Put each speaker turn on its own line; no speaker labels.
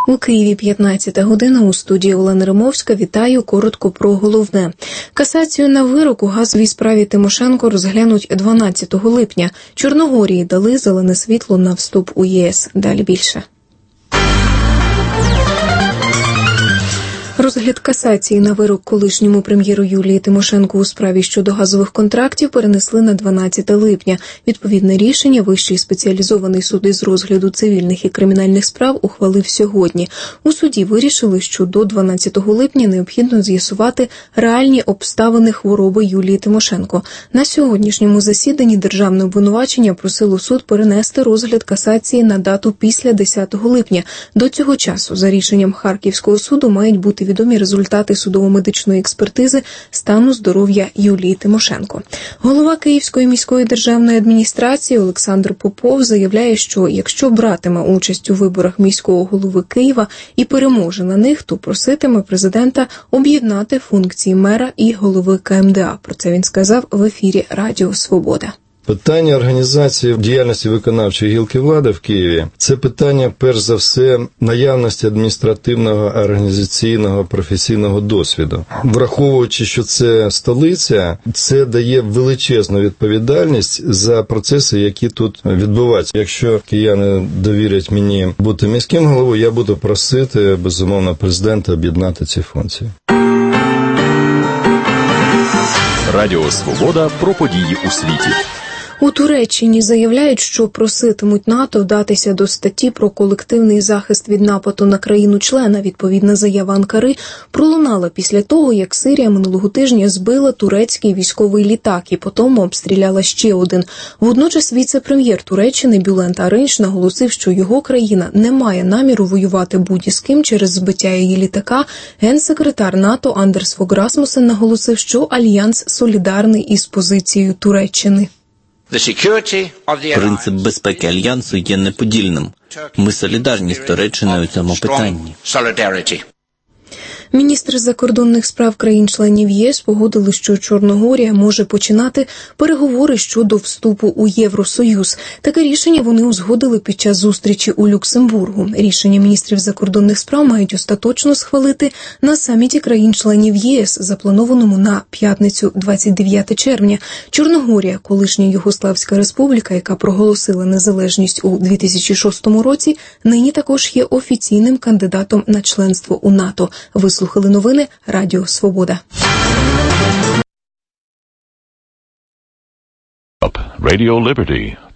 У Києві 15 година, у студії Олена Римовська. Вітаю, коротко про головне. Касацію на вирок у газовій справі Тимошенко розглянуть 12 липня. Чорногорії дали зелене світло на вступ у ЄС. Далі більше. Розгляд касації на вирок колишньому прем'єру Юлії Тимошенко у справі щодо газових контрактів перенесли на 12 липня. Відповідне рішення Вищий спеціалізований суд із розгляду цивільних і кримінальних справ ухвалив сьогодні. У суді вирішили, що до 12 липня необхідно з'ясувати реальні обставини хвороби Юлії Тимошенко. На сьогоднішньому засіданні державне обвинувачення просило суд перенести розгляд касації на дату після 10 липня. До цього часу, за рішенням Харківського суду, мають бути відомі результати судово-медичної експертизи стану здоров'я Юлії Тимошенко. Голова Київської міської державної адміністрації Олександр Попов заявляє, що якщо братиме участь у виборах міського голови Києва і переможе на них, то проситиме президента об'єднати функції мера і голови КМДА. Про це він сказав в ефірі Радіо Свобода.
Питання організації діяльності виконавчої гілки влади в Києві – це питання, перш за все, наявності адміністративного, організаційного, професійного досвіду. Враховуючи, що це столиця, це дає величезну відповідальність за процеси, які тут відбуваються. Якщо кияни довірять мені бути міським головою, я буду просити, безумовно, президента об'єднати ці функції.
Радіо Свобода про події у світі.
У Туреччині заявляють, що проситимуть НАТО вдатися до статті про колективний захист від нападу на країну-члена. Відповідна заява Анкари пролунала після того, як Сирія минулого тижня збила турецький військовий літак і потім обстріляла ще один. Водночас віце-прем'єр Туреччини Бюлент Аринч наголосив, що його країна не має наміру воювати будь-з ким через збиття її літака. Генсекретар НАТО Андерс Фог Расмуссен наголосив, що альянс солідарний із позицією Туреччини.
Принцип безпеки Альянсу є неподільним. Ми солідарні з Туреччиною у цьому питанні.
Міністри закордонних справ країн-членів ЄС погодили, що Чорногорія може починати переговори щодо вступу у Євросоюз. Таке рішення вони узгодили під час зустрічі у Люксембургу. Рішення міністрів закордонних справ мають остаточно схвалити на саміті країн-членів єС, запланованому на п'ятницю 29 червня. Чорногорія, колишня Югославська республіка, яка проголосила незалежність у 2006 році, нині також є офіційним кандидатом на членство у НАТО. Слухали новини Радіо Свобода.
Radio Liberty.